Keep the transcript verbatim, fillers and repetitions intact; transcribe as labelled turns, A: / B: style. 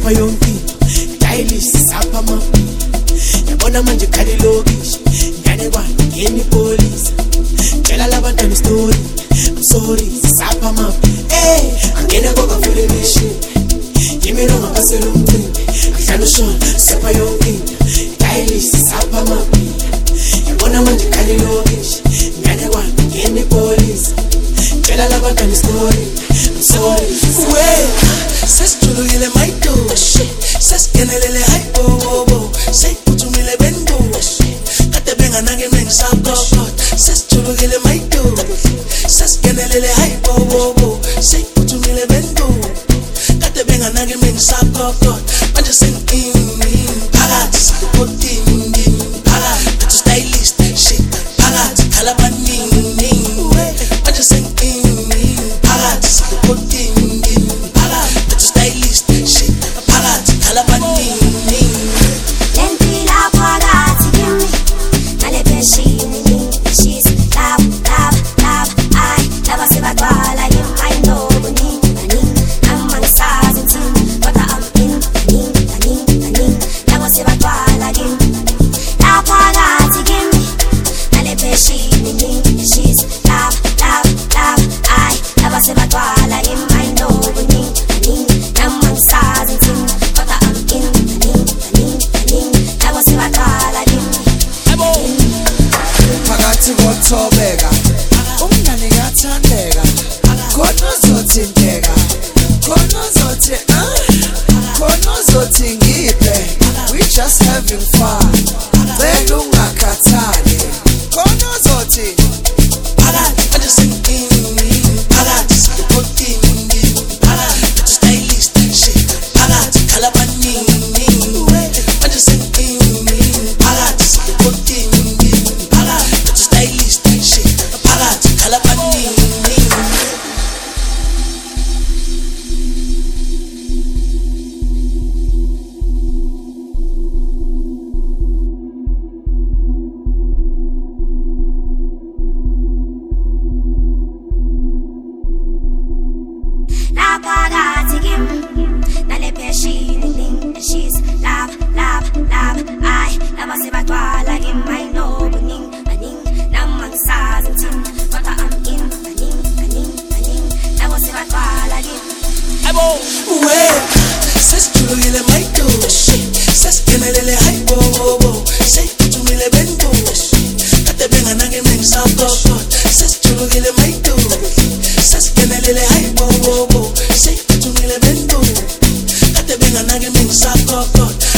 A: sapa yonke stylish sapa mapi yabona manje khali lokishi ngane kwa ngeni police tshela labantwana story I'm sorry sapa mapi eh angene kwa kafule bishi yimiro ngakasela umcimbi ahlalo shona sapa yonke stylish sapa mapi yabona manje khali lokishi ngane kwa ngeni police tshela labantwana story I'm sorry
B: Well, sesijulukile mayido sesigenelele hayi bobo seyiphuthumile bendo kade benganake mengisakokot sesijulukile mayido sesigenelele hayi bobo seyiphuthumile bendo kade benganake mengisakokot manje sengini phakathi sikotini phakathi bethi stylist shit phakathi khala baningi manje sengini phakathi sikotini
C: Thobeka umngane ngathandeka khona uzothinteka khona uzothi khona uzothi ngiphe we just having fun cela ungakhathali khona uzothi
B: phakathi manje sengini phakathi sikotini phakathi stylist shit phakathi khala baningi manje sengini phakathi sikotini phakathi stylist shit phakathi khala baningi
D: phakathi kimi nale pheshini ning she's love love love I lava sebagcwala kimi I know buning aning namangisazi ngithini kodwa I'm in aning aning aning lava sebagcwala kimi
B: ebo we sesijulukile mayido sesigenelele hayi bobo seyiphuthumile bendo kade benganake mengisakokot sesijulukile mayido sesigenelele hayi bobo seyiphuthumile bendo kade benganake mengisakokot